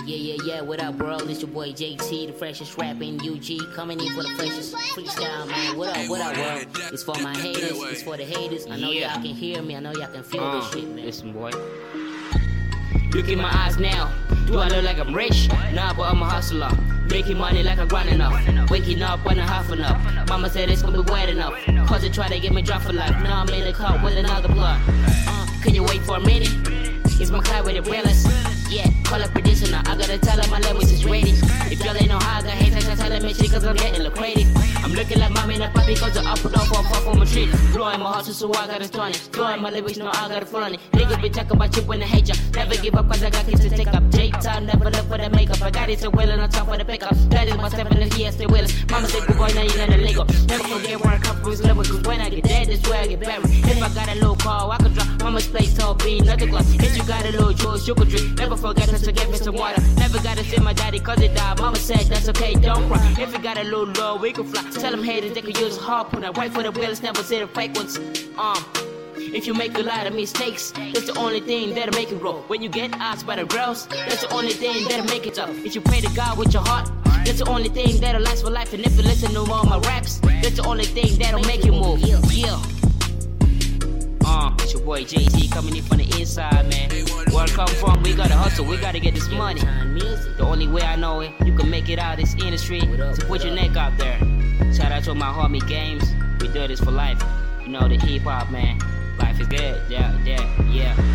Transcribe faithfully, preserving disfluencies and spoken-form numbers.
Yeah, yeah, yeah, what up, bro? It's your boy J T, the freshest rapper in U G, coming in for the freshest freestyle, man. What up, what up, world? It's for my haters, it's for the haters. I know Yeah. y'all can hear me, I know y'all can feel Uh, this shit, man. Listen, boy. Look in my eyes now. Do I look like I'm rich? Nah, but I'm a hustler. Making money like I'm grinding up. Waking up when I'm huffing up. Mama said it's gonna be wet enough. Cause they try to get me drunk for life. Now I'm in the car with another blood. Uh, can you wait for a minute? It's my car with the realest. Yeah, call a producer now. I gotta tell her my language is ready. If y'all ain't know how I got hate, I tell them it's shit cause I'm getting lucrated. I'm looking like mommy and a puppy cause I up and off off on my tree. Blowing my hustle so I gotta stun it. Blowing my lyrics, no, I gotta front it. Niggas be talking about you when they hate ya. Never give up cause I got kids to take up. J-Time, never look for the makeup. I got it to wheelin' on top for the pickup. That is my step in the yes, they willin'. Mama said, good boy, now you let the Lego. Never forget where I come from, it's level. Cause when I get dead, that's where I get buried. If I got a little car, I could drop. Mama's place, tall bean, nothing glass. If you got a little juice, you could drink. Never forget to get me some water. Never gotta see my daddy cause he died. Mama said, that's okay, don't cry. If you got a little low, we can fly. Tell them haters they can use a harpoon. I wait for the wheels, never see the fake ones. Um. If you make a lot of mistakes, that's the only thing that'll make it roll. When you get asked by the girls, that's the only thing that'll make it tough. If you pray to God with your heart, that's the only thing that'll last for life. And if you listen to all my raps, that's the only thing that'll make you move. Yeah. Uh, it's your boy J T coming in from the inside, man. Where I come from, we gotta hustle, we gotta get this money. The only way I know it, you can make it out of this industry, to put your neck out there. Shout out to my homie Games, we do this for life. You know the hip hop, man. Life is good, yeah, yeah, yeah.